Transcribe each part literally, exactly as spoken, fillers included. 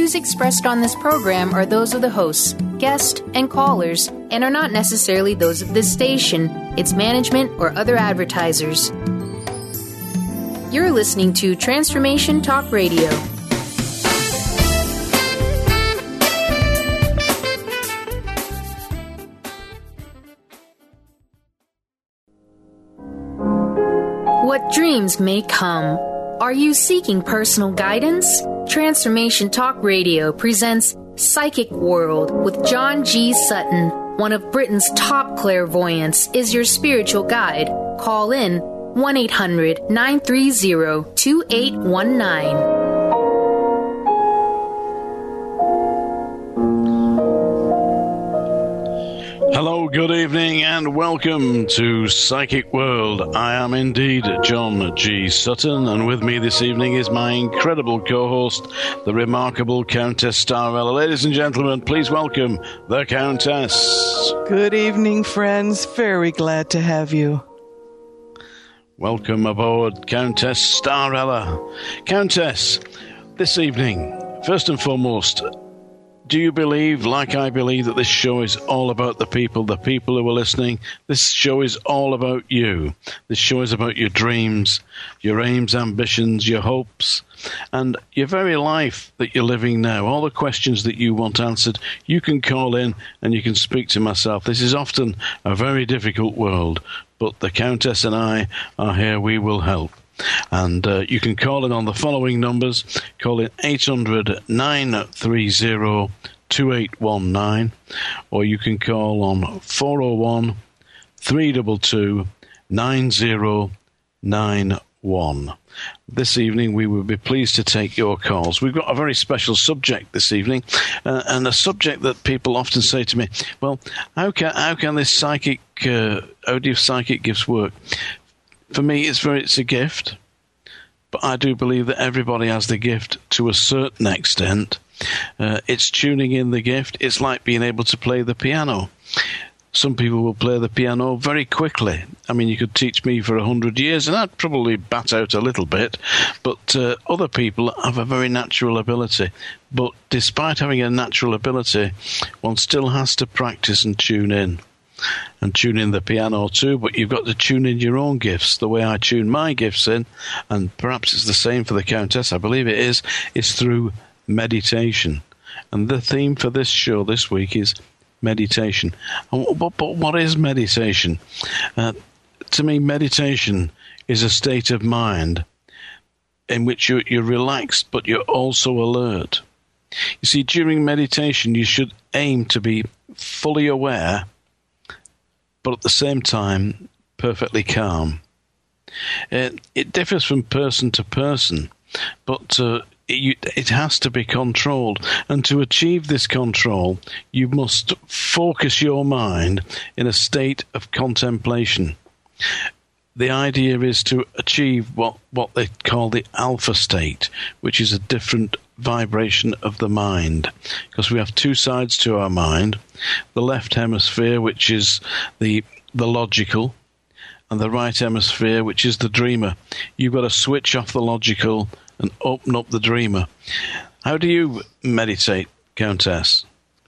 views expressed on this program are those of the hosts, guests, and callers, and are not necessarily those of this station, its management, or other advertisers. You're listening to Transformation Talk Radio. What dreams may come. Are you seeking personal guidance? Transformation Talk Radio presents Psychic World with John G. Sutton. One of Britain's top clairvoyants is your spiritual guide. Call in one eight hundred nine three zero two eight one nine. Hello, good evening, and welcome to Psychic World. I am indeed John G. Sutton, and with me this evening is my incredible co-host, the remarkable Countess Starella. Ladies and gentlemen, please welcome the Countess. Good evening, friends. Very glad to have you. Welcome aboard, Countess Starella. Countess, this evening, first and foremost, do you believe, like I believe, that this show is all about the people, the people who are listening? This show is all about you. This show is about your dreams, your aims, ambitions, your hopes, and your very life that you're living now. All the questions that you want answered, you can call in and you can speak to myself. This is often a very difficult world, but the Countess and I are here. We will help. And uh, you can call in on the following numbers. Call in eight hundred nine three zero two eight one nine, or you can call on four oh one three two two nine zero nine one. This evening we will be pleased to take your calls. We've got a very special subject this evening, uh, and a subject that people often say to me, well, how can, how can this psychic, uh, how do psychic gifts work? For me, it's very, it's a gift, but I do believe that everybody has the gift to a certain extent. Uh, it's tuning in the gift. It's like being able to play the piano. Some people will play the piano very quickly. I mean, you could teach me for a hundred years, and I'd probably bat out a little bit, but uh, other people have a very natural ability. But despite having a natural ability, one still has to practice and tune in. And tune in the piano too, but you've got to tune in your own gifts. The way I tune my gifts in, and perhaps it's the same for the Countess, I believe it is, is through meditation. And the theme for this show this week is meditation. But what is meditation? Uh, to me, meditation is a state of mind in which you're, you're relaxed, but you're also alert. You see, during meditation, you should aim to be fully aware, but at the same time, perfectly calm. It, it differs from person to person, but uh, it, it has to be controlled. And to achieve this control, you must focus your mind in a state of contemplation. The idea is to achieve what, what they call the alpha state, which is a different vibration of the mind, because we have two sides to our mind: the left hemisphere, which is the the logical, and the right hemisphere, which is the dreamer. You've got to switch off the logical and open up the dreamer. How do you meditate, Countess?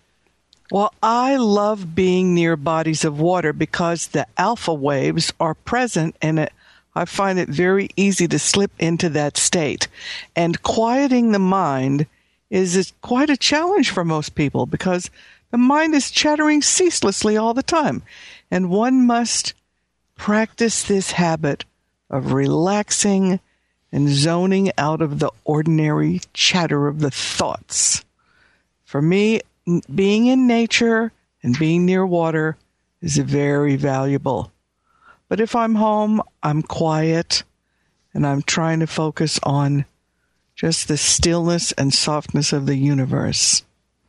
Well, I love being near bodies of water because the alpha waves are present, and it, I find it very easy to slip into that state. And quieting the mind is, is quite a challenge for most people because the mind is chattering ceaselessly all the time. And one must practice this habit of relaxing and zoning out of the ordinary chatter of the thoughts. For me, being in nature and being near water is very valuable. But if I'm home, I'm quiet, and I'm trying to focus on just the stillness and softness of the universe.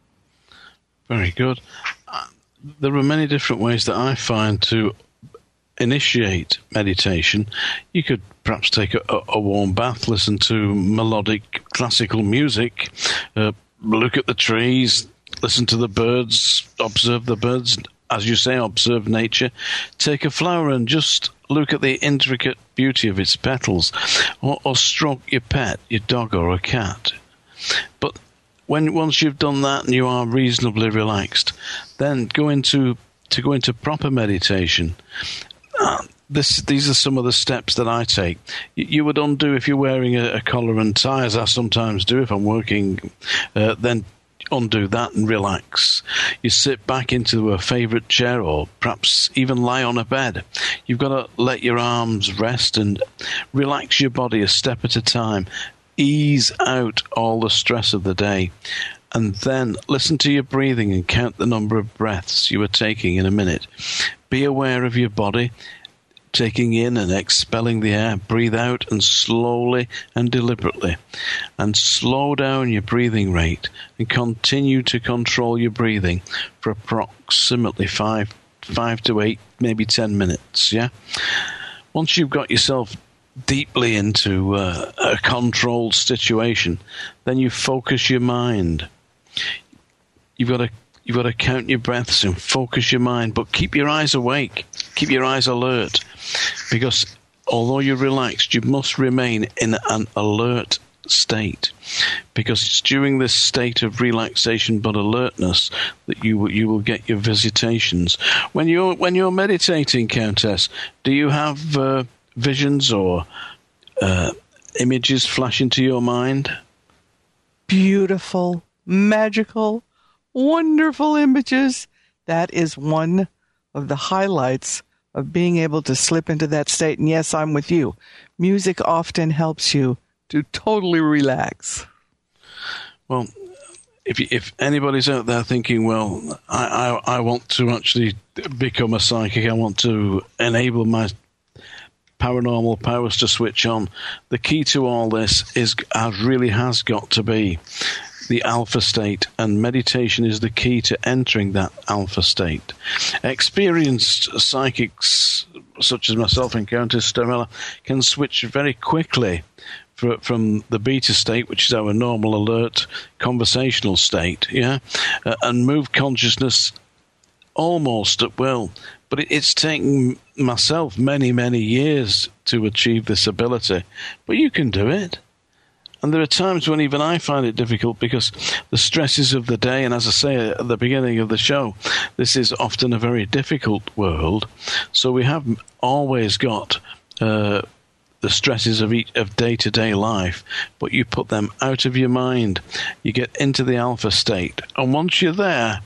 Very good. Uh, there are many different ways that I find to initiate meditation. You could perhaps take a, a warm bath, listen to melodic classical music, uh, look at the trees, listen to the birds, observe the birds, as you say, observe nature. Take a flower and just look at the intricate beauty of its petals, or, or stroke your pet, your dog or a cat. But when once you've done that and you are reasonably relaxed, then go into to go into proper meditation. Uh, this these are some of the steps that I take. You, you would undo if you're wearing a, a collar and tie, as I sometimes do if I'm working. Uh, then undo that and relax. You sit back into a favourite chair or perhaps even lie on a bed. You've got to let your arms rest and relax your body a step at a time. Ease out all the stress of the day. And then listen to your breathing and count the number of breaths you are taking in a minute. Be aware of your body, taking in and expelling the air. Breathe out and slowly and deliberately. And slow down your breathing rate and continue to control your breathing for approximately five, five to eight, maybe ten minutes, yeah? Once you've got yourself deeply into uh, a controlled situation, then you focus your mind. You've got to You've got to count your breaths and focus your mind, but keep your eyes awake, keep your eyes alert, because although you're relaxed, you must remain in an alert state, because it's during this state of relaxation but alertness that you you will get your visitations. When you're when you're meditating, Countess, do you have uh, visions or uh, images flash into your mind? Beautiful, magical, wonderful images. That is one of the highlights of being able to slip into that state. And yes, I'm with you. Music often helps you to totally relax. Well, if if anybody's out there thinking, well, I, I, I want to actually become a psychic, I want to enable my paranormal powers to switch on, the key to all this is uh, really has got to be the alpha state, and meditation is the key to entering that alpha state. Experienced psychics, such as myself and Countess Starella, can switch very quickly for, from the beta state, which is our normal alert conversational state, yeah, uh, and move consciousness almost at will. But it, it's taken myself many, many years to achieve this ability. But you can do it. And there are times when even I find it difficult because the stresses of the day, and as I say at the beginning of the show, this is often a very difficult world. So we have always got uh, the stresses of each, of day-to-day life, but you put them out of your mind. You get into the alpha state. And once you're there,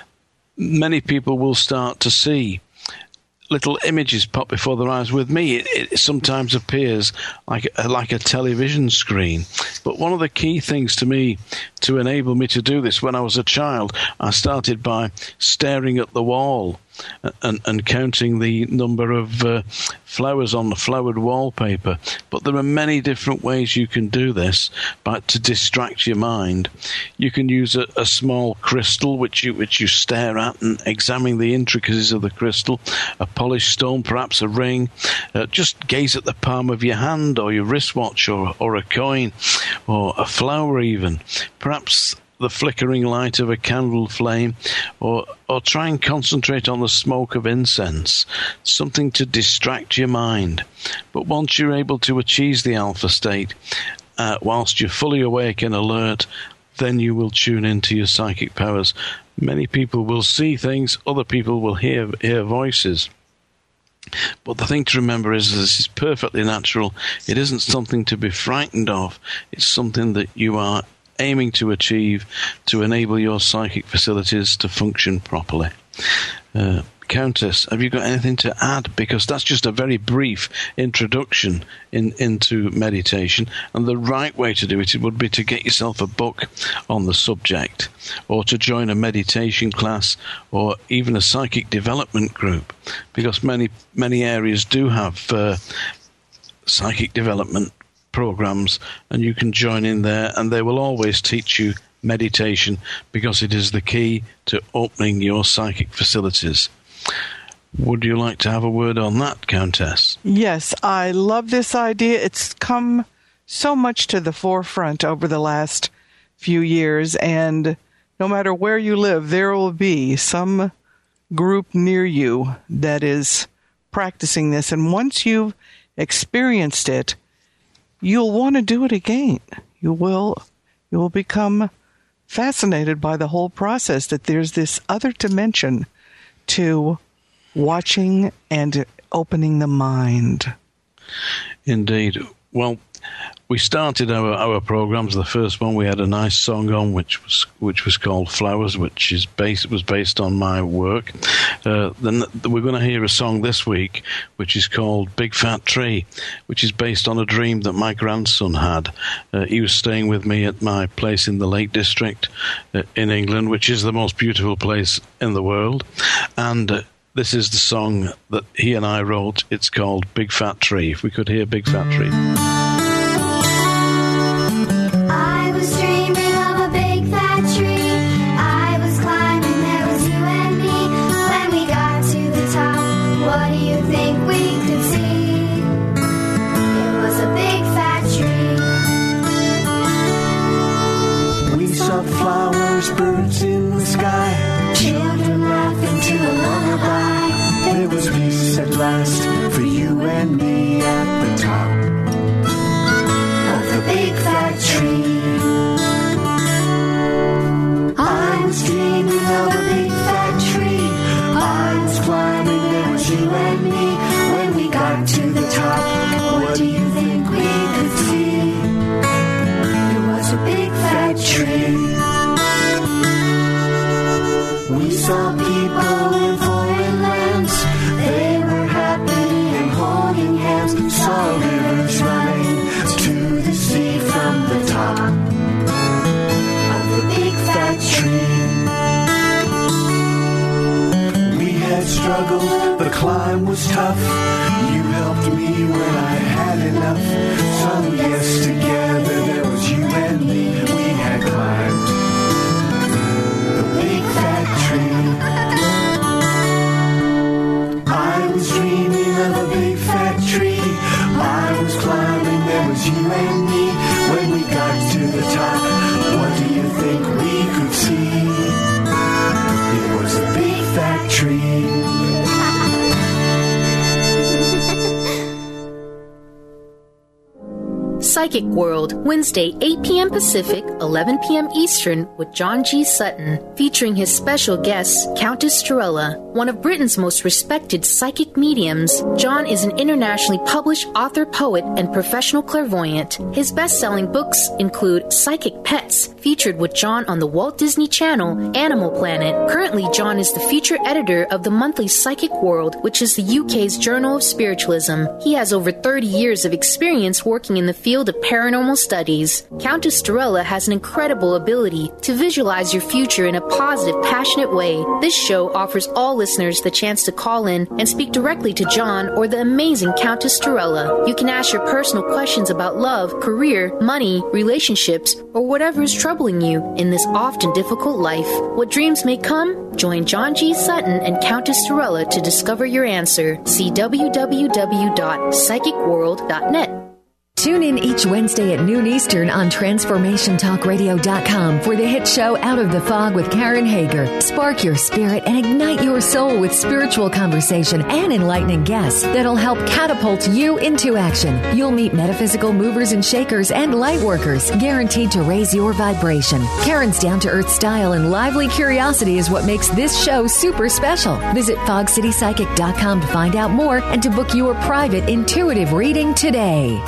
many people will start to see little images pop before their eyes. With me, it, it sometimes appears like a, like a television screen. But one of the key things to me to enable me to do this, when I was a child, I started by staring at the wall and, and counting the number of uh, flowers on the flowered wallpaper. But there are many different ways you can do this, but to distract your mind. You can use a, a small crystal which you which you stare at and examine the intricacies of the crystal, a polished stone, perhaps a ring. Uh, just gaze at the palm of your hand or your wristwatch or, or a coin or a flower even. Perhaps the flickering light of a candle flame, or or try and concentrate on the smoke of incense, something to distract your mind. But once you're able to achieve the alpha state, uh, whilst you're fully awake and alert, then you will tune into your psychic powers. Many people will see things, other people will hear hear voices. But the thing to remember is this is perfectly natural. It isn't something to be frightened of. It's something that you are aiming to achieve to enable your psychic facilities to function properly. Uh, Countess, have you got anything to add? Because that's just a very brief introduction in, into meditation, and the right way to do it would be to get yourself a book on the subject, or to join a meditation class, or even a psychic development group, because many, many areas do have uh, psychic development programs, and you can join in there, and they will always teach you meditation because it is the key to opening your psychic facilities. Would you like to have a word on that, Countess? Yes, I love this idea. It's come so much to the forefront over the last few years, and no matter where you live, there will be some group near you that is practicing this, and once you've experienced it, you'll want to do it again. You will, you will become fascinated by the whole process, that there's this other dimension to watching and opening the mind. Indeed. Well, we started our, our programs. The first one we had a nice song on, which was which was called "Flowers," which is based was based on my work. Uh, then we're going to hear a song this week, which is called "Big Fat Tree," which is based on a dream that my grandson had. Uh, he was staying with me at my place in the Lake District uh, in England, which is the most beautiful place in the world, and. Uh, This is the song that he and I wrote. It's called Big Fat Tree. If we could hear Big Fat Tree. I was dreaming of a big fat tree. I was climbing, there was you and me. When we got to the top, what do you think we could see? It was a big fat tree. We saw flowers, birds in the sky, children laughing to a lullaby. There was peace at last for you and me at the top of the big fat tree. I was dreaming of a big fat tree. I was climbing, there was you and me. When we got to the top, what do you think we could see? It was a big fat tree. We saw people in foreign lands. They were happy and holding hands. Saw rivers running to the sea from the top of the big fat tree. We had struggled, the climb was tough. You helped me when I had enough. So yes, together there was you and me. We had climbed the big fat tree. I was dreaming of a big fat tree. I was climbing, there was you and me. When we got to the top, what do you think we could see? It was a big fat tree. Psychic World, Wednesday, eight p.m. Pacific, eleven p.m. Eastern, with John G. Sutton, featuring his special guest, Countess Torella, one of Britain's most respected psychic mediums. John is an internationally published author, poet, and professional clairvoyant. His best-selling books include Psychic Pets, featured with John on the Walt Disney Channel, Animal Planet. Currently, John is the feature editor of the monthly Psychic World, which is the U K's Journal of Spiritualism. He has over thirty years of experience working in the field of paranormal studies. Countess Torella has an incredible ability to visualize your future in a positive, passionate way. This show offers all listeners the chance to call in and speak directly to John or the amazing Countess Torella. You can ask your personal questions about love, career, money, relationships, or whatever is troubling you in this often difficult life. What dreams may come? Join John G. Sutton and Countess Torella to discover your answer. See w w w dot psychic world dot net. Tune in each Wednesday at noon Eastern on Transformation Talk Radio dot com for the hit show Out of the Fog with Karen Hager. Spark your spirit and ignite your soul with spiritual conversation and enlightening guests that'll help catapult you into action. You'll meet metaphysical movers and shakers and light workers, guaranteed to raise your vibration. Karen's down-to-earth style and lively curiosity is what makes this show super special. Visit fog city psychic dot com to find out more and to book your private intuitive reading today.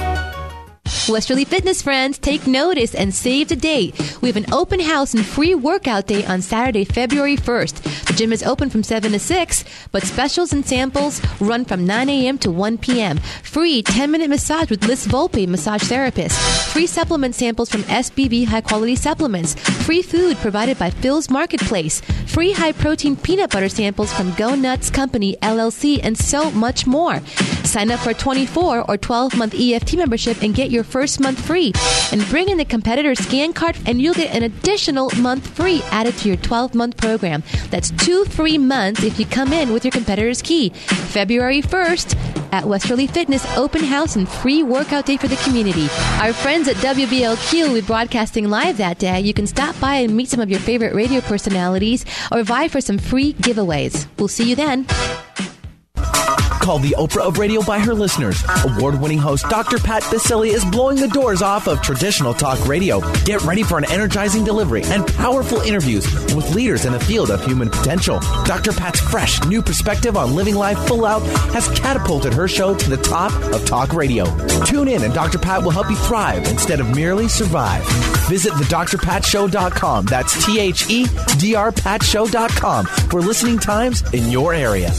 Westerly Fitness friends, take notice and save the date. We have an open house and free workout day on Saturday, February first. The gym is open from seven to six, but specials and samples run from nine a.m. to one p.m. Free ten-minute massage with Liz Volpe, massage therapist. Free supplement samples from S B B high-quality supplements. Free food provided by Phil's Marketplace. Free high-protein peanut butter samples from Go Nuts Company, L L C, and so much more. Sign up for a twenty-four or twelve-month E F T membership and get your first month free. And bring in the competitor scan card and you'll get an additional month free added to your twelve-month program. That's two free months if you come in with your competitor's key. February first at Westerly Fitness, open house and free workout day for the community. Our friends at W B L Q will be broadcasting live that day. You can stop by and meet some of your favorite radio personalities or vie for some free giveaways. We'll see you then. Called the Oprah of radio by her listeners, award-winning host Doctor Pat Baccili is blowing the doors off of traditional talk radio. Get ready for an energizing delivery and powerful interviews with leaders in the field of human potential. Doctor Pat's fresh, new perspective on living life full out has catapulted her show to the top of talk radio. Tune in and Doctor Pat will help you thrive instead of merely survive. Visit the dr pat show dot com. That's T H E D R pat show dot com for listening times in your area.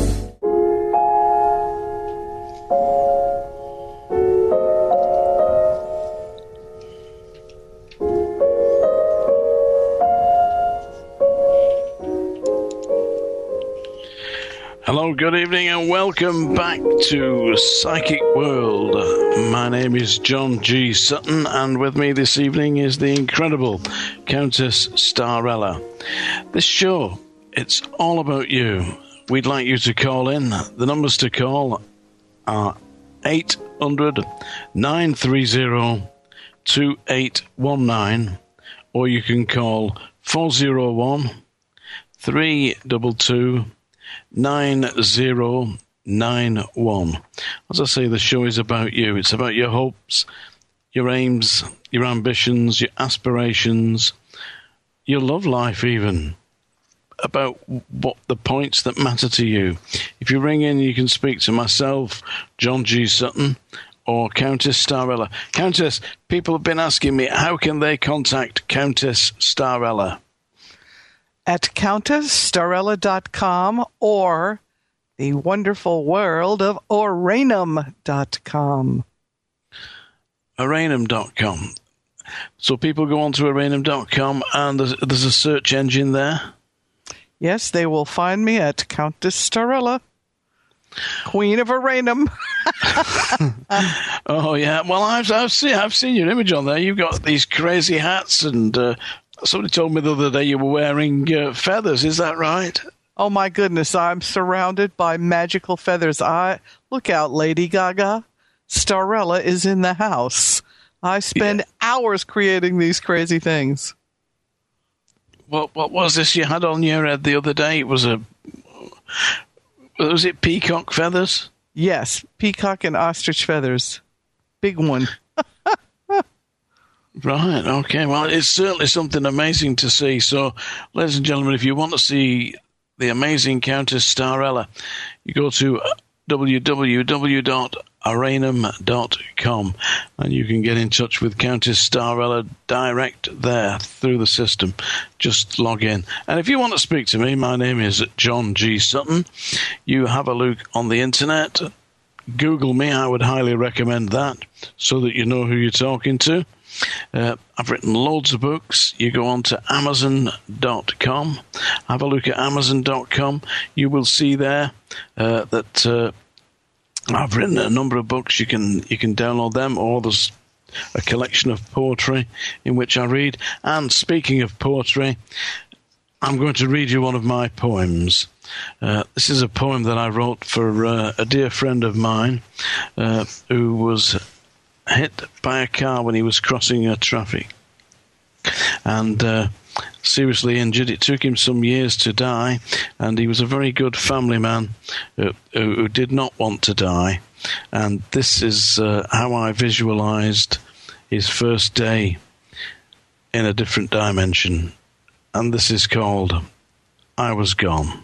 Hello, good evening, and welcome back to Psychic World. My name is John G. Sutton, and with me this evening is the incredible Countess Starella. This show, it's all about you. We'd like you to call in. The numbers to call are eight hundred, nine three zero, two eight one nine, or you can call four oh one, three two two, nine zero nine one. As I say, the show is about you. It's about your hopes, your aims, your ambitions, your aspirations, your love life even. About what the points that matter to you. If you ring in, you can speak to myself, John G. Sutton, or Countess Starella. Countess, people have been asking me, how can they contact Countess Starella? At countess starella dot com or the wonderful world of Oranum dot com. Oranum dot com. So people go on to Oranum dot com and there's, there's a search engine there? Yes, they will find me at Countess Starella, Queen of Oranum. Oh, yeah. Well, I've, I've, seen, I've seen your image on there. You've got these crazy hats and... Uh, somebody told me the other day you were wearing uh, feathers. Is that right? Oh, my goodness. I'm surrounded by magical feathers. I Look out, Lady Gaga. Starella is in the house. I spend yeah. hours creating these crazy things. What what was this you had on your head the other day? It was a... Was it peacock feathers? Yes, peacock and ostrich feathers. Big one. Right, okay. Well, it's certainly something amazing to see. So, ladies and gentlemen, if you want to see the amazing Countess Starella, you go to w w w dot oranum dot com and you can get in touch with Countess Starella direct there through the system. Just log in. And if you want to speak to me, my name is John G. Sutton. You have a look on the internet. Google me. I would highly recommend that so that you know who you're talking to. Uh, I've written loads of books. You go on to amazon dot com. Have a look at amazon dot com. You will see there uh, that uh, I've written a number of books. You can you can download them, or there's a collection of poetry in which I read. And speaking of poetry, I'm going to read you one of my poems. Uh, this is a poem that I wrote for uh, a dear friend of mine uh, who was hit by a car when he was crossing a traffic and uh, seriously injured. It took him some years to die, and he was a very good family man uh, who, who did not want to die. And this is uh, how I visualized his first day in a different dimension, and this is called I Was Gone.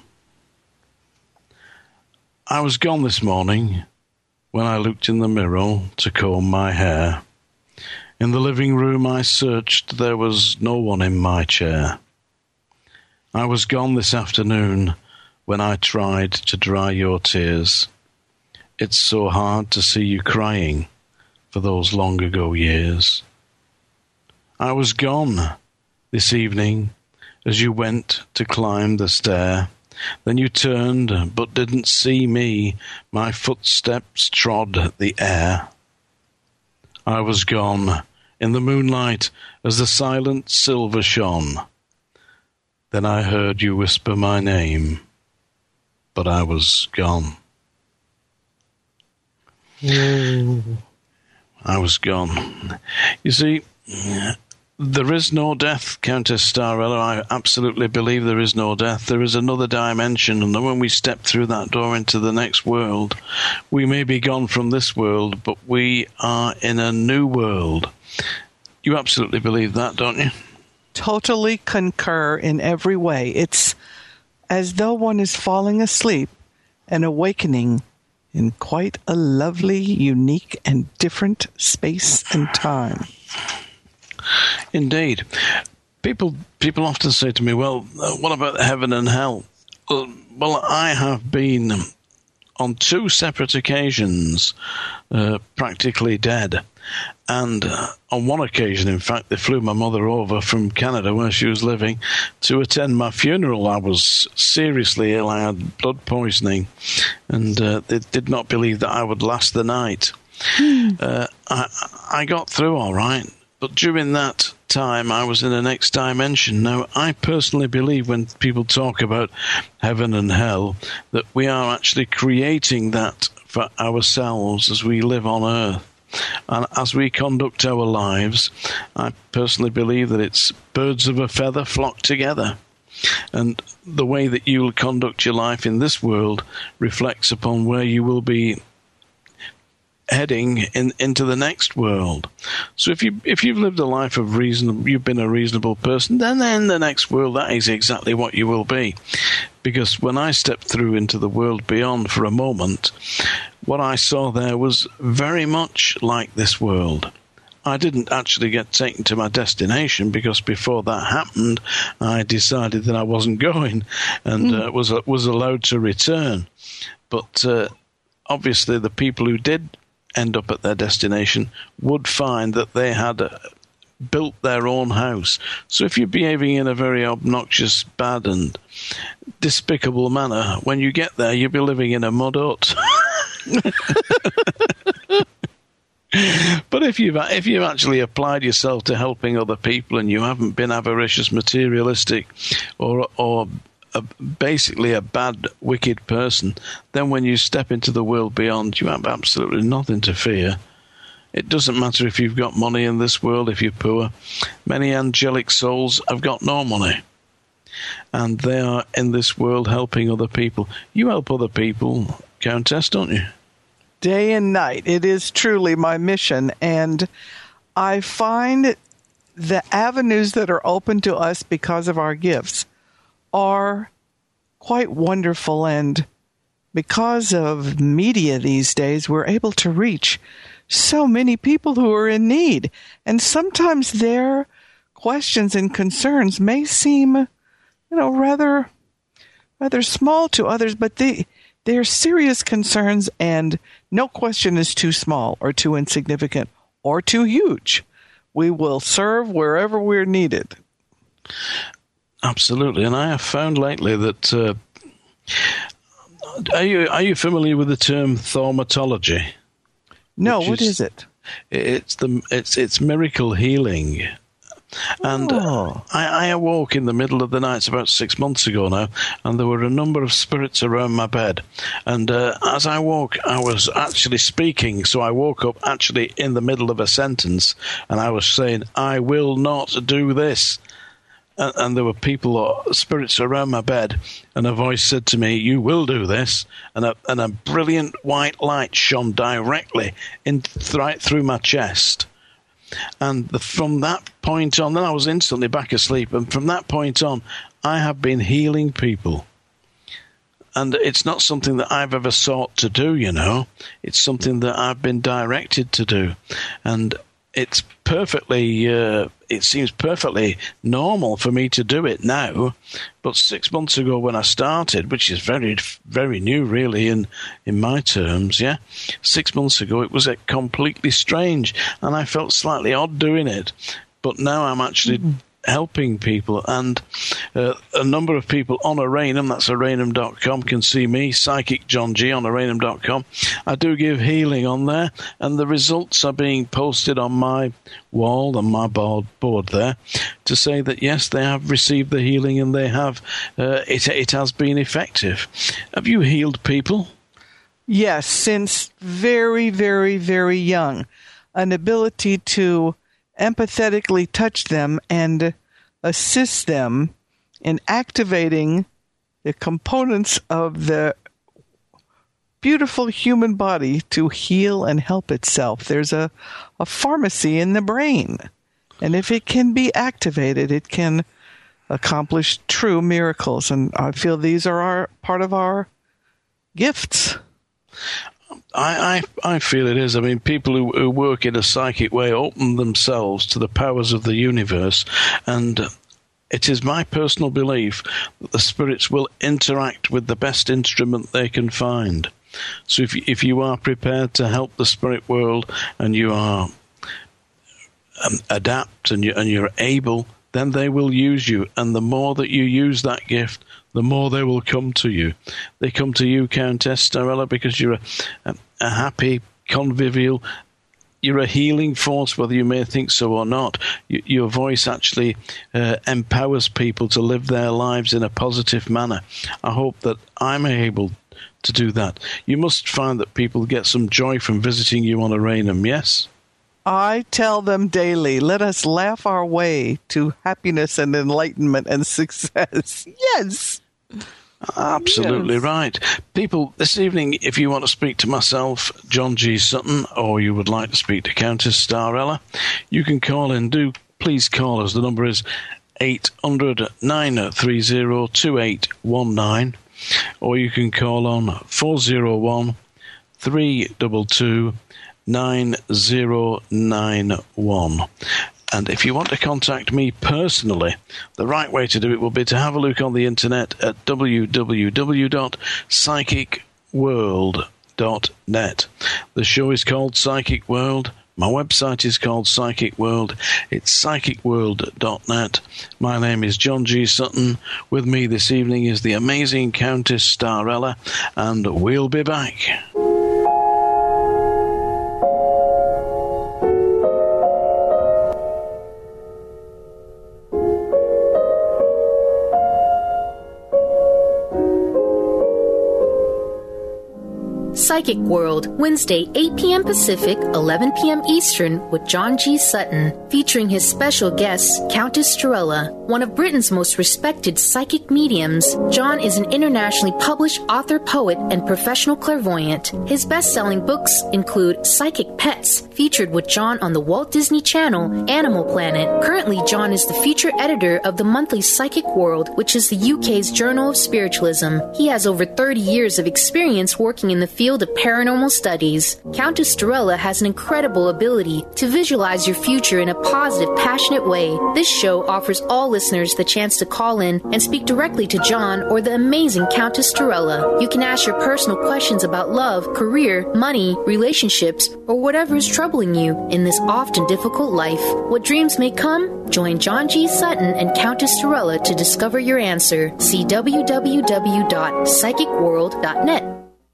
I was gone this morning when I looked in the mirror to comb my hair. In the living room I searched, there was no one in my chair. I was gone this afternoon when I tried to dry your tears. It's so hard to see you crying for those long ago years. I was gone this evening as you went to climb the stair. Then you turned, but didn't see me. My footsteps trod the air. I was gone in the moonlight as the silent silver shone. Then I heard you whisper my name, but I was gone. I was gone. You see, There is no death, Countess Starella. I absolutely believe there is no death. There is another dimension, and when we step through that door into the next world, we may be gone from this world, but we are in a new world. You absolutely believe that, don't you? Totally concur in every way. It's as though one is falling asleep and awakening in quite a lovely, unique, and different space and time. Indeed. People people often say to me, well, uh, what about heaven and hell? Well, well, I have been on two separate occasions uh, practically dead. And uh, on one occasion, in fact, they flew my mother over from Canada where she was living to attend my funeral. I was seriously ill. I had blood poisoning, and uh, they did not believe that I would last the night. Mm. Uh, I, I got through all right. But during that time, I was in the next dimension. Now, I personally believe when people talk about heaven and hell, that we are actually creating that for ourselves as we live on earth. And as we conduct our lives, I personally believe that it's birds of a feather flock together. And the way that you will conduct your life in this world reflects upon where you will be heading in, into the next world. So if you if you've lived a life of reason, you've been a reasonable person, then in the next world that is exactly what you will be. Because when I stepped through into the world beyond for a moment, what I saw there was very much like this world. I didn't actually get taken to my destination because before that happened, I decided that I wasn't going and mm. uh, was was allowed to return. But uh, obviously, the people who did end up at their destination would find that they had uh, built their own house. So if you're behaving in a very obnoxious, bad and despicable manner, when you get there, you'll be living in a mud hut. But if you've, if you've actually applied yourself to helping other people and you haven't been avaricious, materialistic, or or A, basically a bad, wicked person, then when you step into the world beyond, you have absolutely nothing to fear. It doesn't matter if you've got money in this world, if you're poor. Many angelic souls have got no money, and they are in this world helping other people. You help other people, Countess, don't you? Day and night. It is truly my mission, and I find the avenues that are open to us because of our gifts are quite wonderful, and because of media these days, we're able to reach so many people who are in need. And sometimes their questions and concerns may seem, you know, rather rather small to others, but they they're serious concerns, and no question is too small or too insignificant or too huge. We will serve wherever we're needed. Absolutely, and I have found lately that uh, are you are you familiar with the term thaumatology? No, what is, is it? It's the it's it's miracle healing, and oh. I, I awoke in the middle of the night. It's about six months ago now, and there were a number of spirits around my bed. And uh, as I woke, I was actually speaking. So I woke up actually in the middle of a sentence, and I was saying, "I will not do this." And, and there were people, or spirits around my bed, and a voice said to me, "You will do this." And a, and a brilliant white light shone directly in, right through my chest. And the, from that point on, then I was instantly back asleep. And from that point on, I have been healing people. And it's not something that I've ever sought to do, you know. It's something that I've been directed to do. And it's perfectly, uh, it seems perfectly normal for me to do it now. But six months ago when I started, which is very, very new really in, in my terms, yeah, six months ago it was uh, completely strange, and I felt slightly odd doing it. But now I'm actually mm-hmm. helping people, and uh, a number of people on Arainum, that's arainum dot com, can see me, Psychic John G, on arainum dot com. I do give healing on there, and the results are being posted on my wall, on my board, board there, to say that yes, they have received the healing and they have, uh, it, it has been effective. Have you healed people? Yes, since very, very, very young. An ability to empathetically touch them and assist them in activating the components of the beautiful human body to heal and help itself. There's a, a pharmacy in the brain, and if it can be activated, it can accomplish true miracles. And I feel these are our part of our gifts. I, I, I feel it is. I mean, people who, who work in a psychic way open themselves to the powers of the universe, and it is my personal belief that the spirits will interact with the best instrument they can find. So if, if you are prepared to help the spirit world and you are um, adapt and, you, and you're able, then they will use you. And the more that you use that gift, the more they will come to you. They come to you, Countess Starella, because you're a, a, a happy, convivial, you're a healing force, whether you may think so or not. You, your voice actually uh, empowers people to live their lives in a positive manner. I hope that I'm able to do that. You must find that people get some joy from visiting you on Aranum, yes? I tell them daily, let us laugh our way to happiness and enlightenment and success. Yes. Absolutely yes. right. People, this evening, if you want to speak to myself, John G. Sutton, or you would like to speak to Countess Starella, you can call in. Do please call us. The number is eight hundred, nine three zero, two eight one nine, or you can call on four oh one, three two two, nine oh nine one. And if you want to contact me personally, the right way to do it will be to have a look on the internet at w w w dot psychic world dot net. The show is called Psychic World. My website is called Psychic World. It's psychic world dot net. My name is John G. Sutton. With me this evening is the amazing Countess Starella, and we'll be back. Psychic World, Wednesday, eight p.m. Pacific, eleven p.m. Eastern, with John G. Sutton, featuring his special guest, Countess Starella. One of Britain's most respected psychic mediums, John is an internationally published author, poet, and professional clairvoyant. His best-selling books include Psychic Pets, featured with John on the Walt Disney Channel, Animal Planet. Currently, John is the feature editor of the monthly Psychic World, which is the U K's Journal of Spiritualism. He has over thirty years of experience working in the field of paranormal studies. Countess Starella has an incredible ability to visualize your future in a positive, passionate way. This show offers all listeners the chance to call in and speak directly to John or the amazing Countess Starella. You can ask your personal questions about love, career, money, relationships, or whatever is troubling you in this often difficult life. What dreams may come? Join John G. Sutton and Countess Starella to discover your answer. See w w w dot psychic world dot net.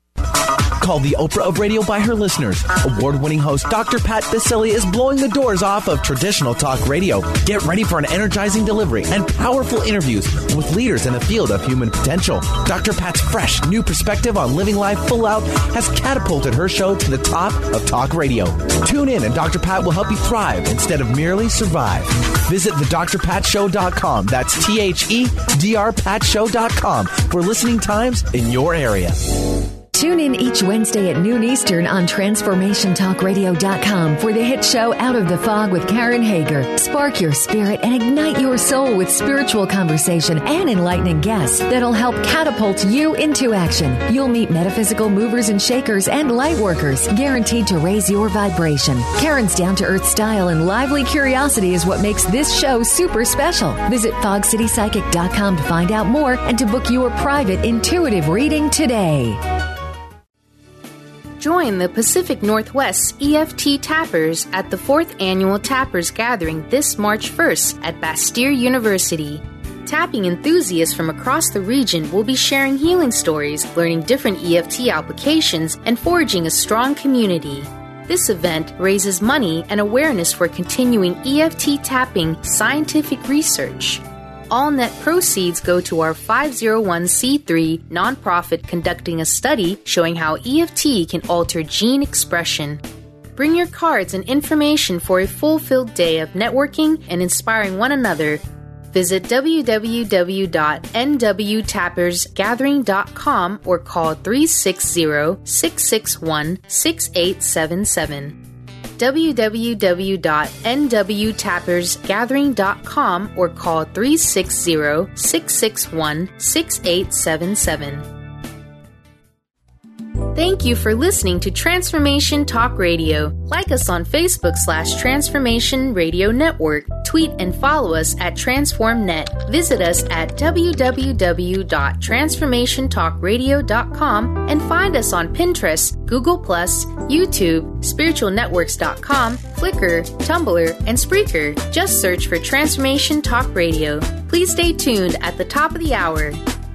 Called the Oprah of radio by her listeners. Award-winning host Doctor Pat Baccili is blowing the doors off of traditional talk radio. Get ready for an energizing delivery and powerful interviews with leaders in the field of human potential. Doctor Pat's fresh, new perspective on living life full out has catapulted her show to the top of talk radio. Tune in and Doctor Pat will help you thrive instead of merely survive. Visit the dr pat show dot com. That's T H E D R pat show dot com for listening times in your area. Tune in each Wednesday at noon Eastern on transformation talk radio dot com for the hit show Out of the Fog with Karen Hager. Spark your spirit and ignite your soul with spiritual conversation and enlightening guests that'll help catapult you into action. You'll meet metaphysical movers and shakers and light workers, guaranteed to raise your vibration. Karen's down-to-earth style and lively curiosity is what makes this show super special. Visit fog city psychic dot com to find out more and to book your private intuitive reading today. Join the Pacific Northwest E F T Tappers at the fourth Annual Tappers Gathering this March first at Bastyr University. Tapping enthusiasts from across the region will be sharing healing stories, learning different E F T applications, and forging a strong community. This event raises money and awareness for continuing E F T tapping scientific research. All net proceeds go to our five oh one c three nonprofit conducting a study showing how E F T can alter gene expression. Bring your cards and information for a fulfilled day of networking and inspiring one another. Visit w w w dot n w tappers gathering dot com or call three six zero, six six one, six eight seven seven. w w w dot n w tappers gathering dot com or call three six zero, six six one, six eight seven seven. Thank you for listening to Transformation Talk Radio. Like us on Facebook slash Transformation Radio Network. Tweet and follow us at TransformNet. Visit us at w w w dot transformation talk radio dot com and find us on Pinterest, Google plus, YouTube, spiritual networks dot com, Flickr, Tumblr, and Spreaker. Just search for Transformation Talk Radio. Please stay tuned at the top of the hour.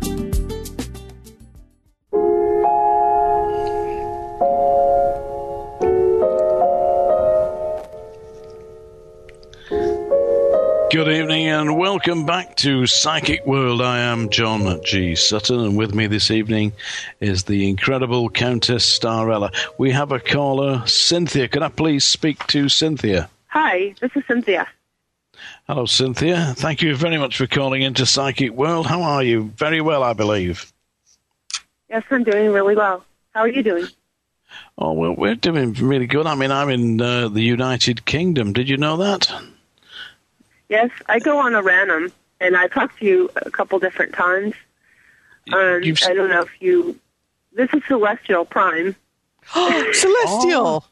Good evening and welcome back to Psychic World. I am John G. Sutton, and with me this evening is the incredible Countess Starella. We have a caller, Cynthia. Can I please speak to Cynthia? Hi, this is Cynthia. Hello, Cynthia. Thank you very much for calling into Psychic World. How are you? Very well, I believe. Yes, I'm doing really well. How are you doing? Oh, well, we're doing really good. I mean, I'm in uh, the United Kingdom. Did you know that? Yes, I go on a random, and I talked to you a couple different times. Um, You've... I don't know if you... This is Celestial Prime. Celestial! Oh.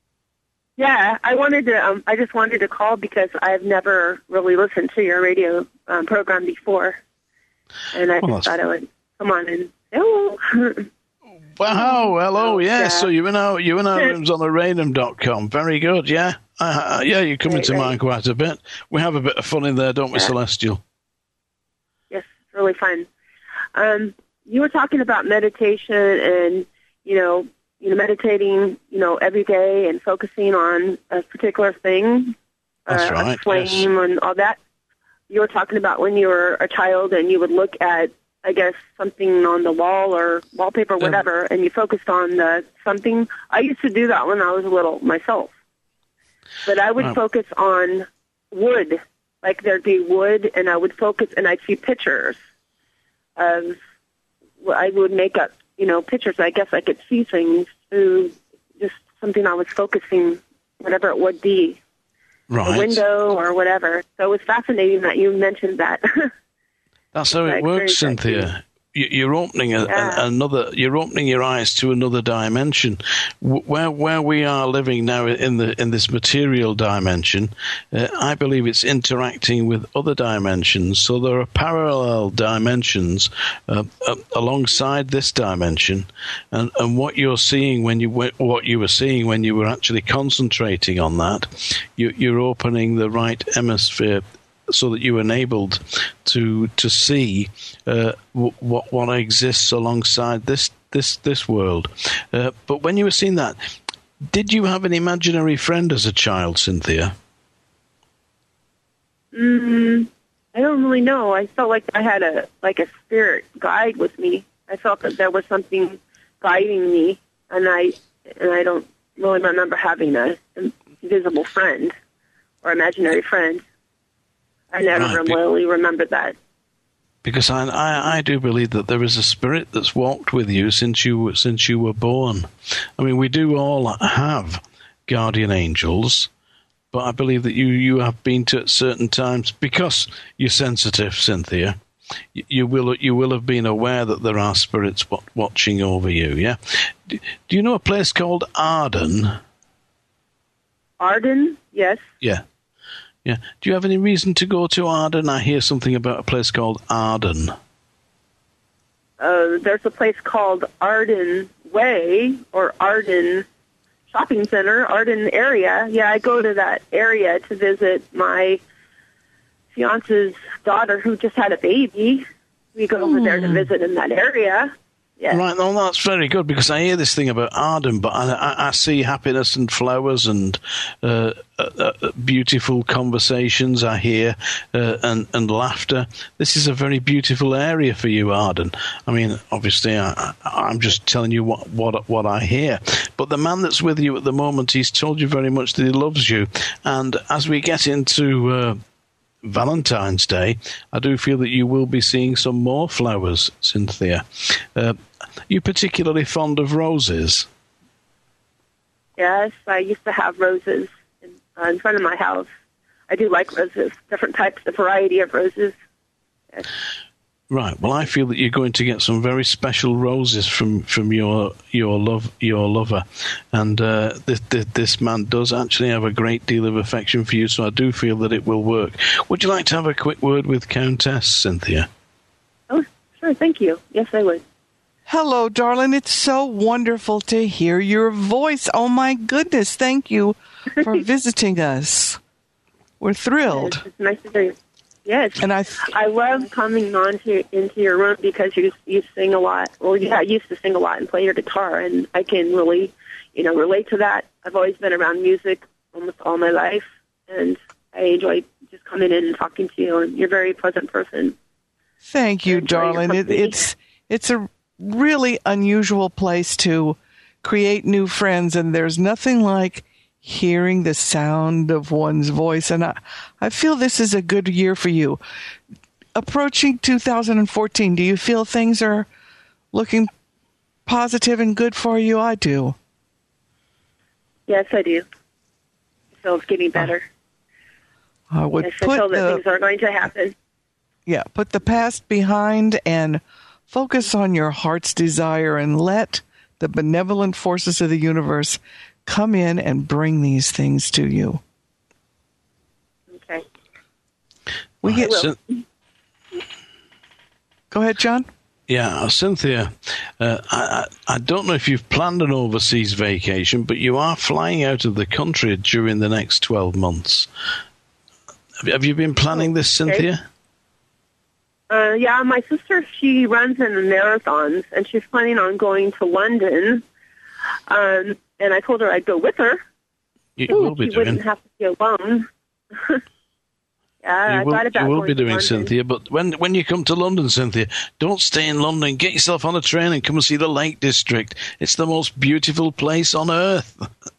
Yeah, I wanted to. Um, I just wanted to call because I've never really listened to your radio um, program before, and I well, just thought I would come on and hello. Wow, hello, yeah. yeah. So you're in our, you're in our rooms on aranium dot com. Very good, yeah. Uh, yeah, you come right, into right. mine quite a bit. We have a bit of fun in there, don't we, yeah. Celestial? Yes, it's really fun. Um, you were talking about meditation and, you know, you know, meditating, you know, every day and focusing on a particular thing, That's uh, right, a flame yes. and all that. You were talking about when you were a child and you would look at, I guess, something on the wall or wallpaper, or whatever, and you focused on the something. I used to do that when I was little myself. But I would Wow. focus on wood, like there'd be wood, and I would focus, and I'd see pictures of, I would make up, you know, pictures. I guess I could see things through just something I was focusing, whatever it would be, Right. a window or whatever. So it was fascinating that you mentioned that. That's how it works, Cynthia. You're opening a, Yeah. a, another. You're opening your eyes to another dimension. Where where we are living now in the in this material dimension, uh, I believe it's interacting with other dimensions. So there are parallel dimensions uh, uh, alongside this dimension, and and what you're seeing when you what you were seeing when you were actually concentrating on that, you, you're opening the right hemisphere, so that you're enabled to to see uh, w- what what exists alongside this this this world. Uh, but when you were seeing that, did you have an imaginary friend as a child, Cynthia? Mm, I don't really know. I felt like I had a like a spirit guide with me. I felt that there was something guiding me, and I and I don't really remember having a invisible friend or imaginary friend. I never Right. really remembered that. Because I, I I do believe that there is a spirit that's walked with you since you since you were born. I mean, we do all have guardian angels, but I believe that you, you have been to at certain times, because you're sensitive, Cynthia. You, you will you will have been aware that there are spirits watching over you. Yeah. Do, do you know a place called Arden? Arden, yes. Yeah. Yeah. Do you have any reason to go to Arden? I hear something about a place called Arden. Uh, there's a place called Arden Way or Arden Shopping Center, Arden area. Yeah, I go to that area to visit my fiance's daughter who just had a baby. We go over there to visit in that area. Yes. Right, no, that's very good, because I hear this thing about Arden, but I, I, I see happiness and flowers and uh, uh, uh, beautiful conversations. I hear uh, and and laughter. This is a very beautiful area for you, Arden. I mean, obviously, I, I, I'm just telling you what, what what I hear. But the man that's with you at the moment, he's told you very much that he loves you. And as we get into uh, Valentine's Day, I do feel that you will be seeing some more flowers, Cynthia. Uh, you particularly fond of roses? Yes, I used to have roses in, uh, in front of my house. I do like roses, different types, a variety of roses. Yes. Right. Well, I feel that you're going to get some very special roses from, from your your love your lover, and uh, this, this this man does actually have a great deal of affection for you. So I do feel that it will work. Would you like to have a quick word with Countess Cynthia? Oh, sure. Thank you. Yes, I would. Hello, darling. It's so wonderful to hear your voice. Oh my goodness! Thank you for visiting us. We're thrilled. Yes, it's nice to hear you. Yes, and I, I love coming on to into your room because you you sing a lot. Well, yeah, you used to sing a lot and play your guitar, and I can really, you know, relate to that. I've always been around music almost all my life, and I enjoy just coming in and talking to you. And you're a very pleasant person. Thank you, darling. It, it's it's a really unusual place to create new friends, and there's nothing like hearing the sound of one's voice. And I, I feel this is a good year for you. Approaching two thousand fourteen, do you feel things are looking positive and good for you? I do. Yes, I do. So it's getting better. I would yes, put I feel that the, things are going to happen. Yeah, put the past behind and focus on your heart's desire and let the benevolent forces of the universe come in and bring these things to you. Okay. We get. So, Go ahead, John. Yeah, Cynthia, uh, I, I don't know if you've planned an overseas vacation, but you are flying out of the country during the next twelve months. Have you been planning this, Cynthia? Uh, yeah, my sister, she runs in the marathons, and she's planning on going to London. Um, and I told her I'd go with her. You Ooh, will be she doing. wouldn't have to be alone. yeah, you I will, thought about you will going be to doing, London. Cynthia. But when when you come to London, Cynthia, don't stay in London. Get yourself on a train and come and see the Lake District. It's the most beautiful place on earth.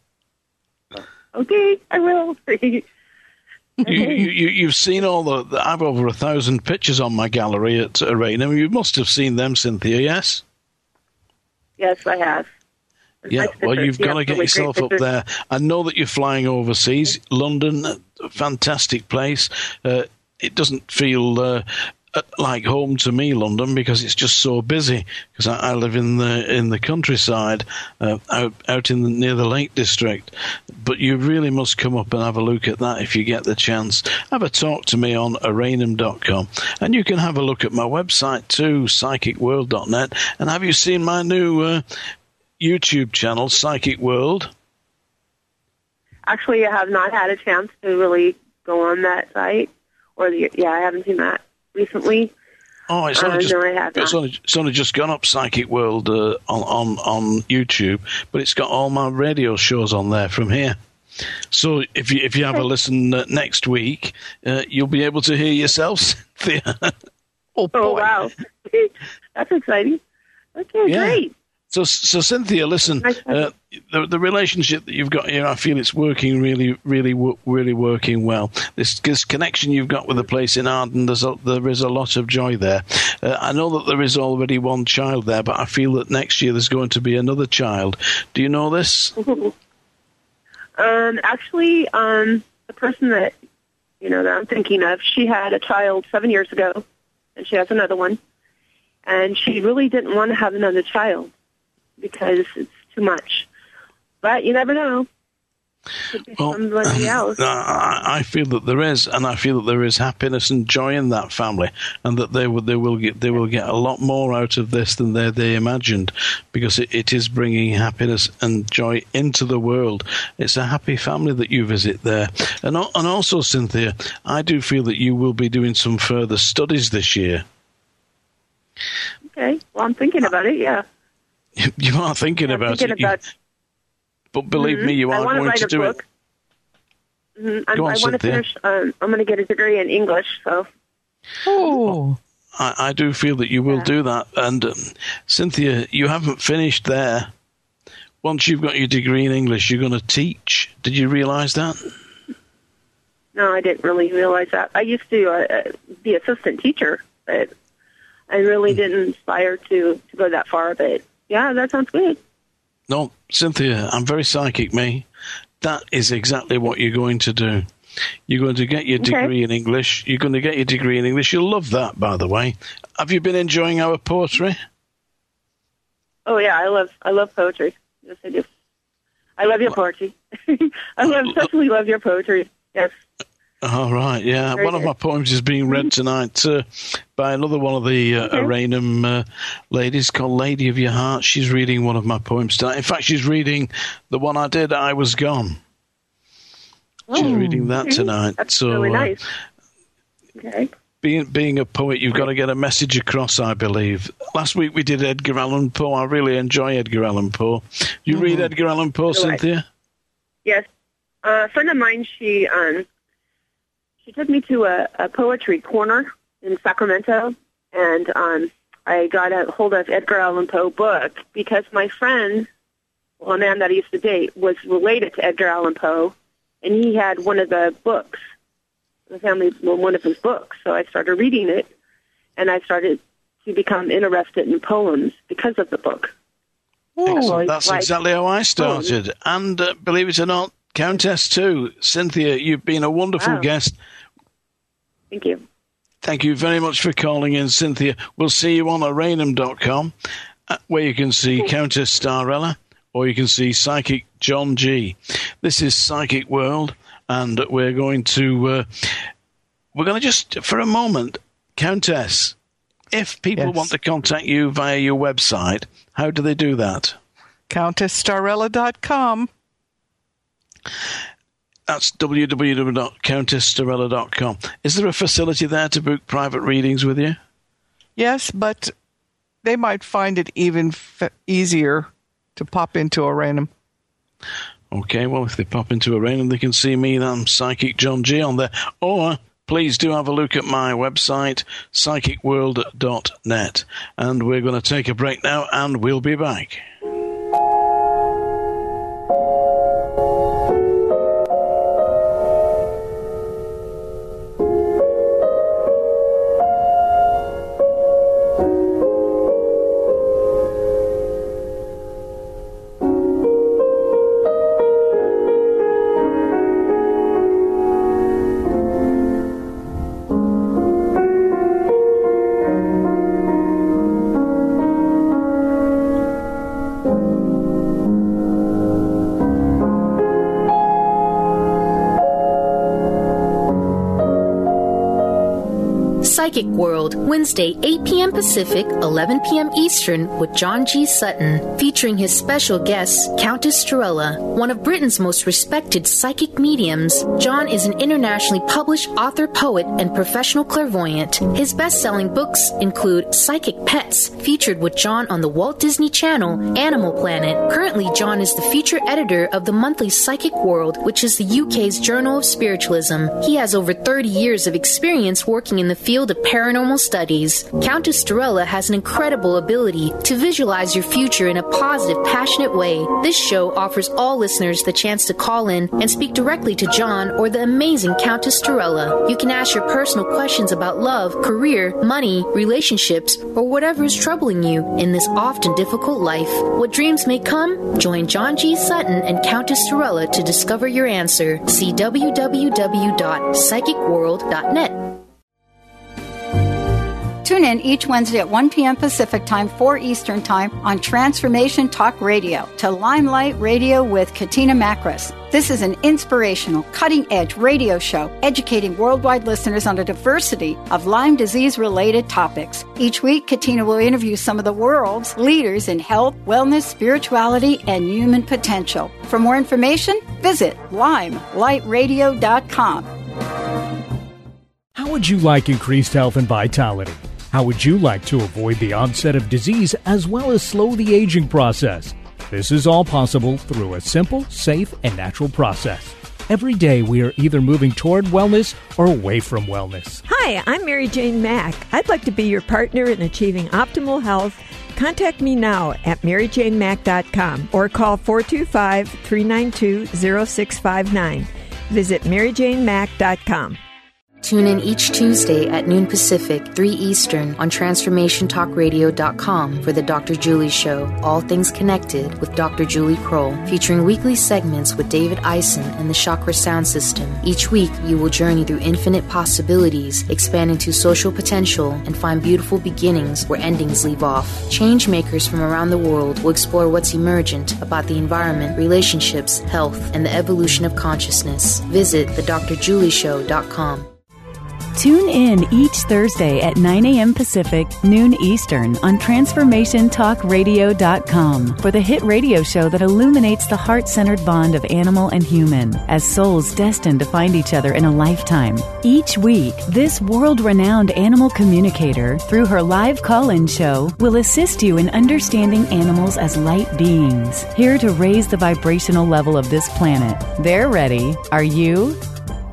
Okay, I will. You, you, you, you've seen all the, the... I have over a thousand pictures on my gallery at Arena. You must have seen them, Cynthia, yes? Yes, I have. Yeah, nice well, you've yeah, got to get really yourself up pictures. there. I know that you're flying overseas. London, a fantastic place. Uh, it doesn't feel uh, like home to me, London, because it's just so busy. Because I, I live in the in the countryside, uh, out out in the, near the Lake District. But you really must come up and have a look at that if you get the chance. Have a talk to me on aranum dot com, and you can have a look at my website too, psychic world dot net. And have you seen my new uh, YouTube channel, Psychic World? Actually, I have not had a chance to really go on that site. Or the, yeah, I haven't seen that recently. Oh, it's only, uh, just, no, I have it's, not. only, it's only just gone up, Psychic World, uh, on, on, on YouTube, but it's got all my radio shows on there from here. So if you if you have a listen uh, next week, uh, you'll be able to hear yourself, Cynthia. Oh, boy. Oh, wow. That's exciting. Okay, Yeah. great. So, so Cynthia, listen, uh, the the relationship that you've got here, I feel it's working really, really, wo- really working well. This, this connection you've got with the place in Arden, there's a, there is a lot of joy there. Uh, I know that there is already one child there, but I feel that next year there's going to be another child. Do you know this? um, actually, um, the person that you know that I'm thinking of, she had a child seven years ago, and she has another one, and she really didn't want to have another child because it's too much. But you never know. Could be Well, somebody else. I, I feel that there is, and I feel that there is happiness and joy in that family, and that they will they will get they will get a lot more out of this than they they imagined, because it, it is bringing happiness and joy into the world. It's a happy family that you visit there, and al- and also, Cynthia, I do feel that you will be doing some further studies this year. Okay. Well, I'm thinking about it. Yeah. You are thinking I'm about thinking it. About, You, but believe mm-hmm. me, you I are want going write to a do book. it. Mm-hmm. I'm, Go on, I want to Cynthia. finish. Um, I'm going to get a degree in English. So. Oh. I, I do feel that you will Yeah. do that. And um, Cynthia, you haven't finished there. Once you've got your degree in English, you're going to teach. Did you realise that? No, I didn't really realize that. I used to uh, be assistant teacher, but I really didn't aspire to, to go that far. But yeah, that sounds good. No, Cynthia, I'm very psychic, me. That is exactly what you're going to do. You're going to get your Okay. degree in English. You're going to get your degree in English. You'll love that, by the way. Have you been enjoying our poetry? Oh yeah, I love I love poetry. Yes, I do. I love your poetry. I love, especially love your poetry. Yes. All right, yeah. Very one of good. my poems is being read tonight uh, by another one of the uh, Okay. Aranum uh, ladies called Lady of Your Heart. She's reading one of my poems tonight. In fact, she's reading the one I did, I Was Gone. She's Oh, reading that okay. tonight. That's so, really uh, nice. Okay. Being being a poet, you've got to get a message across, I believe. Last week we did Edgar Allan Poe. I really enjoy Edgar Allan Poe. You Mm-hmm. read Edgar Allan Poe, So do I. Cynthia? Yes. Uh, a friend of mine, she um, she took me to a, a poetry corner in Sacramento, and um, I got a hold of Edgar Allan Poe book because my friend, well, a man that I used to date, was related to Edgar Allan Poe, and he had one of the books, the family, well, one of his books. So I started reading it, and I started to become interested in poems because of the book. Excellent. Oh, That's like- exactly how I started. And uh, believe it or not, Countess too. Cynthia, you've been a wonderful Wow. guest. Thank you. Thank you very much for calling in, Cynthia. We'll see you on aranum dot com, uh, where you can see Countess Starella, or you can see Psychic John G. This is Psychic World, and we're going to uh, we're going to just for a moment, Countess. If people Yes. want to contact you via your website, how do they do that? Countess Starella dot com. That's w w w dot countess starella dot com. Is there a facility there to book private readings with you? Yes, but they might find it even f- easier to pop into a random. Okay, well, if they pop into a random, they can see me. I'm Psychic John G on there. Or please do have a look at my website, psychic world dot net. And we're going to take a break now, and we'll be back. Psychic World, Wednesday, eight p.m. Pacific, eleven p.m. Eastern, with John G. Sutton, featuring his special guest, Countess Starella, one of Britain's most respected psychic mediums. John is an internationally published author, poet, and professional clairvoyant. His best-selling books include Psychic Pets, featured with John on the Walt Disney Channel, Animal Planet. Currently, John is the feature editor of the monthly Psychic World, which is the U K's Journal of Spiritualism. He has over thirty years of experience working in the field of paranormal studies. Countess Starella has an incredible ability to visualize your future in a positive, passionate way. This show offers all listeners the chance to call in and speak directly to John or the amazing Countess Starella. You can ask your personal questions about love, career, money, relationships, or whatever is troubling you in this often difficult life. What dreams may come? Join John G. Sutton and Countess Starella to discover your answer. See w w w dot psychic world dot net. Tune in each Wednesday at one p.m. Pacific Time, four Eastern Time on Transformation Talk Radio to Limelight Radio with Katina Makris. This is an inspirational, cutting-edge radio show educating worldwide listeners on a diversity of Lyme disease-related topics. Each week, Katina will interview some of the world's leaders in health, wellness, spirituality, and human potential. For more information, visit limelight radio dot com. How would you like increased health and vitality? How would you like to avoid the onset of disease as well as slow the aging process? This is all possible through a simple, safe, and natural process. Every day we are either moving toward wellness or away from wellness. Hi, I'm Mary Jane Mack. I'd like to be your partner in achieving optimal health. Contact me now at mary jane mack dot com or call four two five, three nine two, zero six five nine. Visit mary jane mack dot com. Tune in each Tuesday at noon Pacific, three Eastern on transformation talk radio dot com for the Doctor Julie Show, All Things Connected with Doctor Julie Kroll, featuring weekly segments with David Eisen and the Chakra Sound System. Each week, you will journey through infinite possibilities, expand into social potential, and find beautiful beginnings where endings leave off. Change makers from around the world will explore what's emergent about the environment, relationships, health, and the evolution of consciousness. Visit the dr julie show dot com. Tune in each Thursday at nine a.m. Pacific, noon Eastern on transformation talk radio dot com for the hit radio show that illuminates the heart-centered bond of animal and human as souls destined to find each other in a lifetime. Each week, this world-renowned animal communicator, through her live call-in show, will assist you in understanding animals as light beings, here to raise the vibrational level of this planet. They're ready. Are you?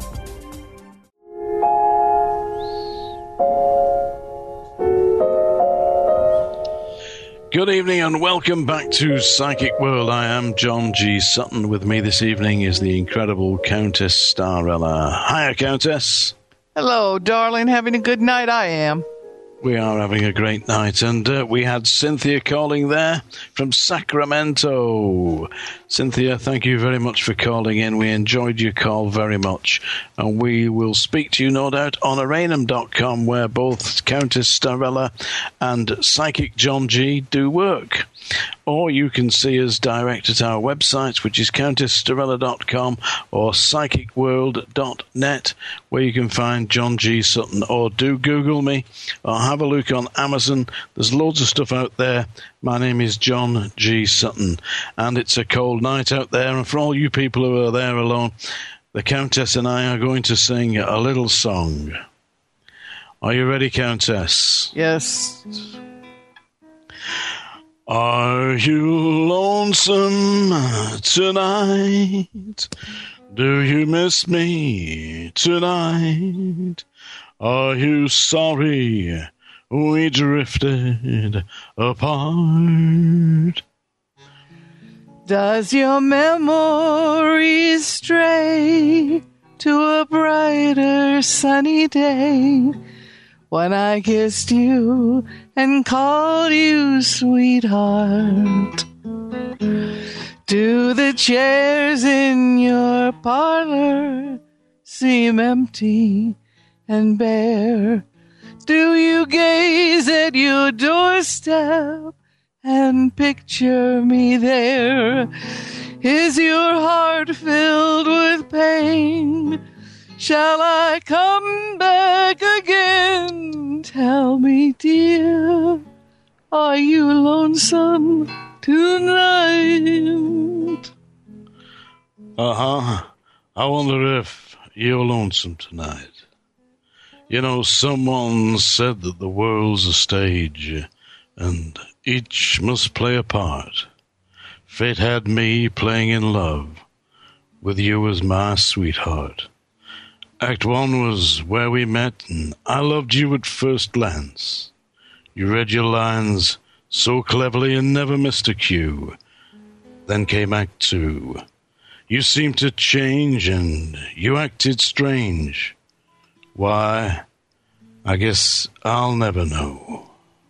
Good evening and welcome back to Psychic World. I am John G. Sutton. With me this evening is the incredible Countess Starella. Hiya, Countess. Hello, darling. Having a good night, I am. We are having a great night, and uh, we had Cynthia calling there from Sacramento. Cynthia, thank you very much for calling in. We enjoyed your call very much, and we will speak to you, no doubt, on aranem dot com, where both Countess Starella and Psychic John G do work. Or you can see us direct at our website, which is countess starella dot com or psychic world dot net, where you can find John G. Sutton. Or do Google me, or have a look on Amazon. There's loads of stuff out there. My name is John G. Sutton, and it's a cold night out there. And for all you people who are there alone, the Countess and I are going to sing a little song. Are you ready, Countess? Yes. Are you lonesome tonight? Do you miss me tonight? Are you sorry we drifted apart? Does your memory stray to a brighter sunny day when I kissed you and called you sweetheart? Do the chairs in your parlor seem empty and bare? Do you gaze at your doorstep and picture me there? Is your heart filled with pain? Shall I come back again? Tell me, dear, are you lonesome tonight? Uh-huh. I wonder if you're lonesome tonight. You know, someone said that the world's a stage, and each must play a part. Fate had me playing in love with you as my sweetheart. Act one was where we met, and I loved you at first glance. You read your lines so cleverly and never missed a cue. Then came Act two. You seemed to change, and you acted strange. Why, I guess I'll never know.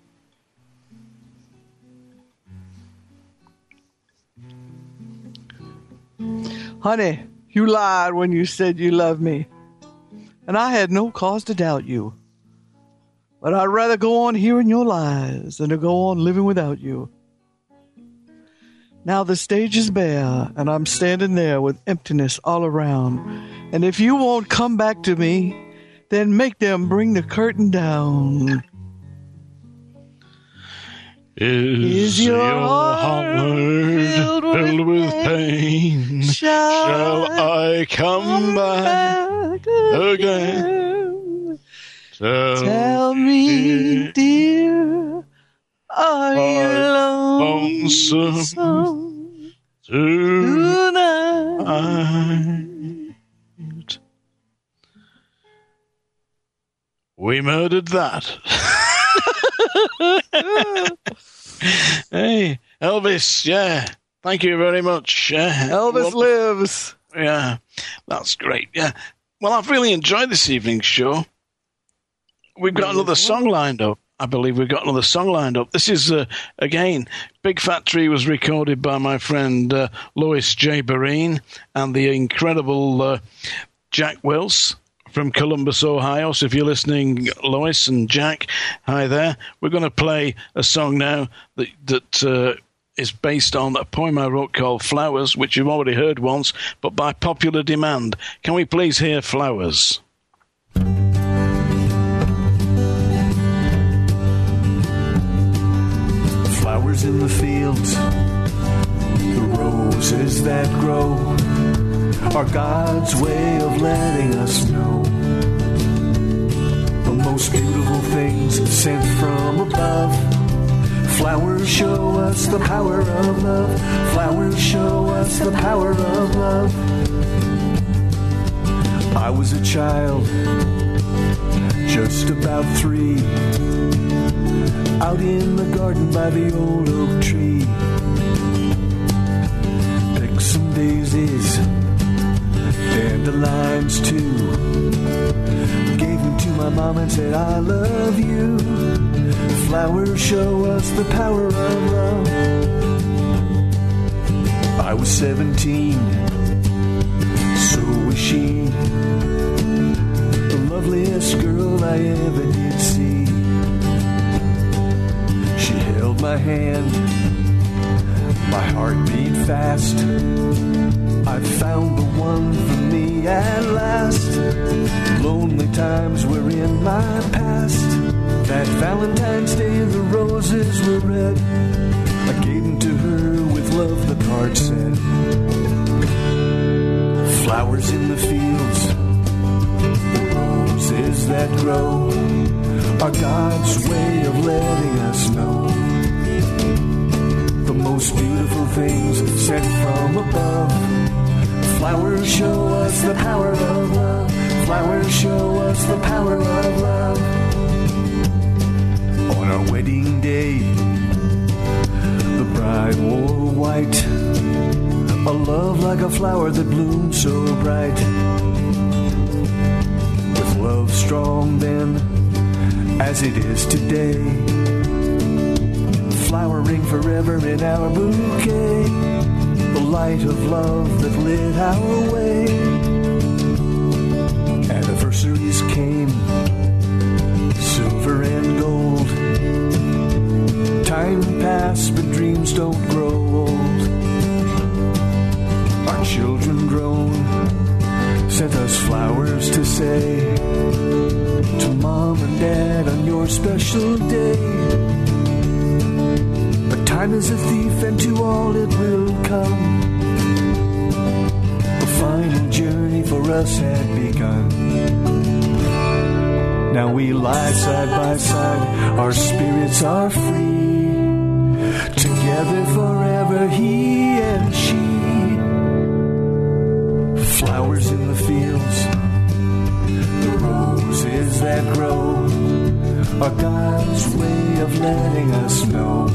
Honey, you lied when you said you loved me, and I had no cause to doubt you. But I'd rather go on hearing your lies than to go on living without you. Now the stage is bare, and I'm standing there with emptiness all around. And if you won't come back to me, then make them bring the curtain down. Is, Is your, your heart filled with, filled with pain? pain? Shall, Shall I come, come back, back again? again? Tell, Tell me, dear, are you lonesome tonight? We murdered that. Hey, Elvis, yeah. Thank you very much. Uh, Elvis well, lives. Yeah, that's great. Yeah. Well, I've really enjoyed this evening's show. We've got another song lined up. I believe we've got another song lined up. This is, uh, again, Big Fat Tree was recorded by my friend uh, Lois J. Barine and the incredible uh, Jack Wills from Columbus, Ohio. So if you're listening, Lois and Jack, hi there. We're going to play a song now that, that uh, is based on a poem I wrote called Flowers, which you've already heard once, but by popular demand. Can we please hear Flowers? Flowers in the fields, the roses that grow, are God's way of letting us know the most beautiful things sent from above. Flowers show us the power of love. Flowers show us the power of love. I was a child, just about three, out in the garden by the old oak tree. Picked some daisies, dandelions too. Gave them to my mom and said, I love you. Flowers show us the power of love. I was seventeen, so was she, the loveliest girl I ever did see. She held my hand, my heart beat fast. I found the one for me at last. Lonely times were in my past. That Valentine's Day the roses were red. I gave them to her with love, the card said. Flowers in the fields, the roses that grow, are God's way of letting us know the most beautiful things sent from above. Flowers show us the power of love. Flowers show us the power of love. On our wedding day, the bride wore white, a love like a flower that bloomed so bright. With love strong then, as it is today, flowering forever in our bouquet, the light of love that lit our way. Anniversaries came, silver and gold. Time passed, but dreams don't grow old. Our children grown, sent us flowers to say to Mom and Dad on your special day. But time is a thief, and to all it will come. The final journey for us had begun. Now we lie side by side, our spirits are free. Together forever, he and she. Flowers in the fields, the roses that grow, are God's way of letting us know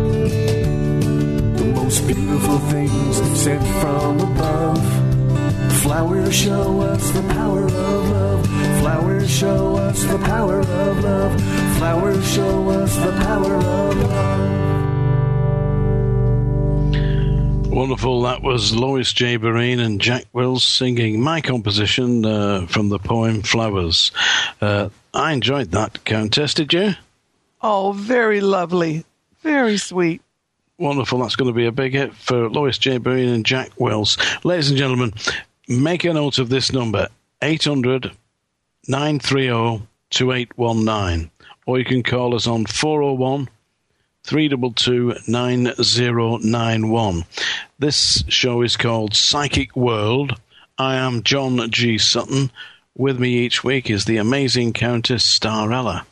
the most beautiful things sent from above. Flowers show us the power of love. Flowers show us the power of love. Flowers show us the power of love. Wonderful. That was Lois J. Barine and Jack Wills singing my composition uh, from the poem Flowers. Uh, I enjoyed that, Countess, did you? Oh, very lovely. Very sweet. Wonderful. That's going to be a big hit for Lois J. Barine and Jack Wills. Ladies and gentlemen, make a note of this number, eight hundred, nine three zero, two eight one nine. Or you can call us on four oh one, three two two, nine zero nine one. This show is called Psychic World. I am John G. Sutton. With me each week is the amazing Countess Starella.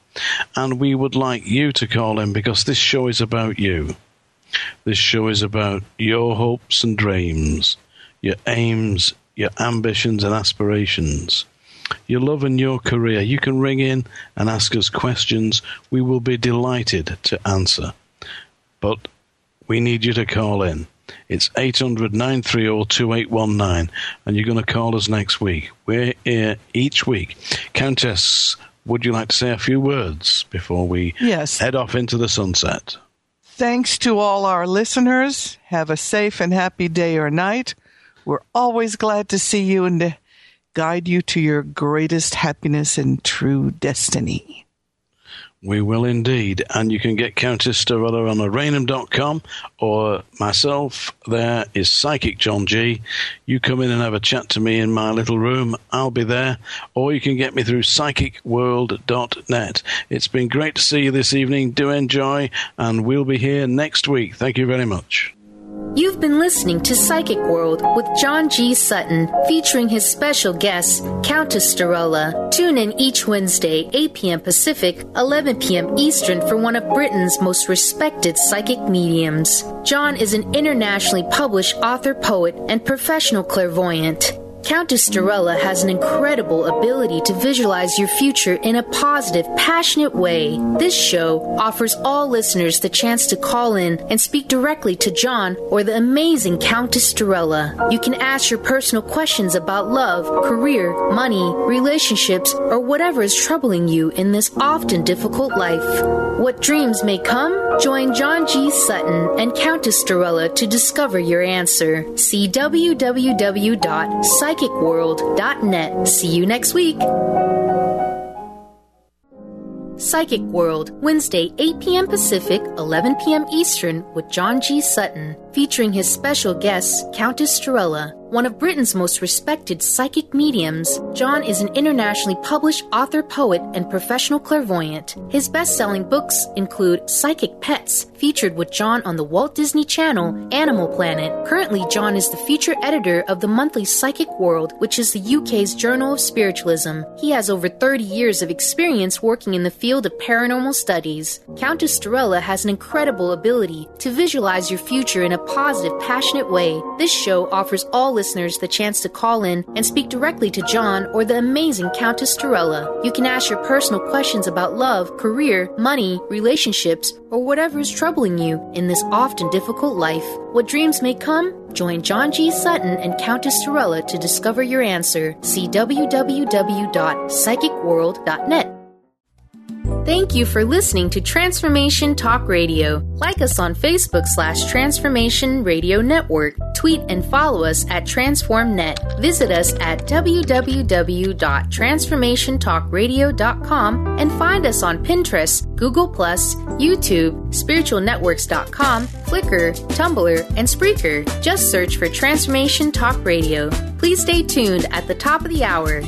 And we would like you to call in because this show is about you. This show is about your hopes and dreams, your aims, your ambitions and aspirations, your love and your career. You can ring in and ask us questions. We will be delighted to answer. But we need you to call in. It's eight hundred, nine three zero, two eight one nine, and you're going to call us next week. We're here each week. Countess, would you like to say a few words before we yes. head off into the sunset? Thanks to all our listeners. Have a safe and happy day or night. We're always glad to see you and to guide you to your greatest happiness and true destiny. We will indeed. And you can get Countess Starella on Arainham dot com, or myself. There is Psychic John G. You come in and have a chat to me in my little room. I'll be there. Or you can get me through psychic world dot net. It's been great to see you this evening. Do enjoy, and we'll be here next week. Thank you very much. You've been listening to Psychic World with John G. Sutton, featuring his special guest, Countess Starella. Tune in each Wednesday, eight p.m. Pacific, eleven p.m. Eastern, for one of Britain's most respected psychic mediums. John is an internationally published author, poet, and professional clairvoyant. Countess Starella has an incredible ability to visualize your future in a positive, passionate way. This show offers all listeners the chance to call in and speak directly to John or the amazing Countess Starella. You can ask your personal questions about love, career, money, relationships, or whatever is troubling you in this often difficult life. What dreams may come? Join John G. Sutton and Countess Starella to discover your answer. See w w w dot psychic world dot net. See you next week. Psychic World, Wednesday, eight p.m. Pacific, eleven p.m. Eastern, with John G. Sutton, featuring his special guest, Countess Starella. One of Britain's most respected psychic mediums, John is an internationally published author, poet, and professional clairvoyant. His best-selling books include Psychic Pets, featured with John on the Walt Disney Channel, Animal Planet. Currently, John is the feature editor of the monthly Psychic World, which is the U K's Journal of Spiritualism. He has over thirty years of experience working in the field of paranormal studies. Countess Starella has an incredible ability to visualize your future in a positive, passionate way. This show offers all listeners the chance to call in and speak directly to John or the amazing Countess Starella. You can ask your personal questions about love, career, money, relationships, or whatever is troubling you in this often difficult life. What dreams may come? Join John G. Sutton and Countess Starella to discover your answer. See w w w dot psychic world dot net. Thank you for listening to Transformation Talk Radio. Like us on Facebook slash Transformation Radio Network. Tweet and follow us at TransformNet. Visit us at w w w dot transformation talk radio dot com and find us on Pinterest, Google plus, YouTube, spiritual networks dot com, Flickr, Tumblr, and Spreaker. Just search for Transformation Talk Radio. Please stay tuned at the top of the hour.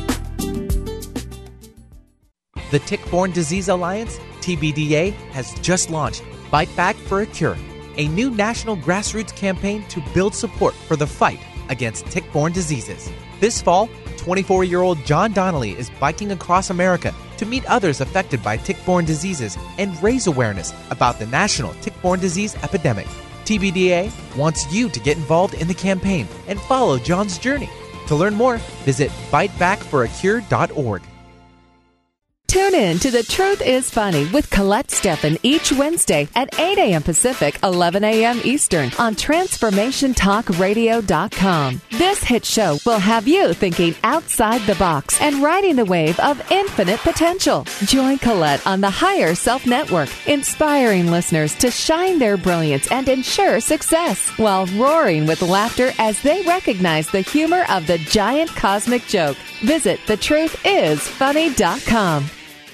The Tick-Borne Disease Alliance, T B D A, has just launched Fight Back for a Cure, a new national grassroots campaign to build support for the fight against tick-borne diseases. This fall, twenty-four-year-old John Donnelly is biking across America to meet others affected by tick-borne diseases and raise awareness about the national tick-borne disease epidemic. T B D A wants you to get involved in the campaign and follow John's journey. To learn more, visit fight back for a cure dot org. Tune in to The Truth is Funny with Colette Steffen each Wednesday at eight a.m. Pacific, eleven a.m. Eastern on transformation talk radio dot com. This hit show will have you thinking outside the box and riding the wave of infinite potential. Join Colette on the Higher Self Network, inspiring listeners to shine their brilliance and ensure success while roaring with laughter as they recognize the humor of the giant cosmic joke. Visit the truth is funny dot com.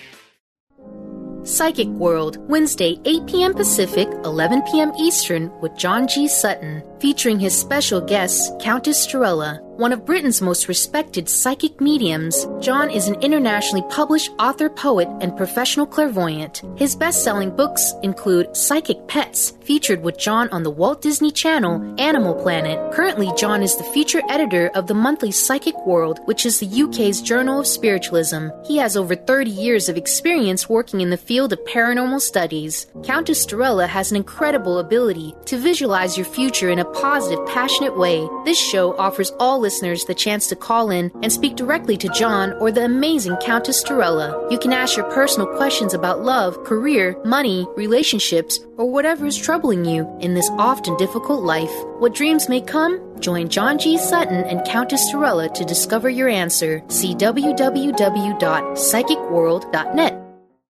Psychic World, Wednesday, eight p.m. Pacific, eleven p.m. Eastern, with John G. Sutton, featuring his special guest, Countess Starella. One of Britain's most respected psychic mediums, John is an internationally published author, poet, and professional clairvoyant. His best-selling books include Psychic Pets, featured with John on the Walt Disney Channel, Animal Planet. Currently, John is the feature editor of the monthly Psychic World, which is the U K's Journal of Spiritualism. He has over thirty years of experience working in the field of paranormal studies. Countess Storella has an incredible ability to visualize your future in a positive, passionate way. This show offers all listeners the chance to call in and speak directly to John or the amazing Countess Storella. You can ask your personal questions about love, career, money, relationships, or whatever is troubling you in this often difficult life. What dreams may come? Join John G. Sutton and Countess Storella to discover your answer. See w w w dot psychic world dot net.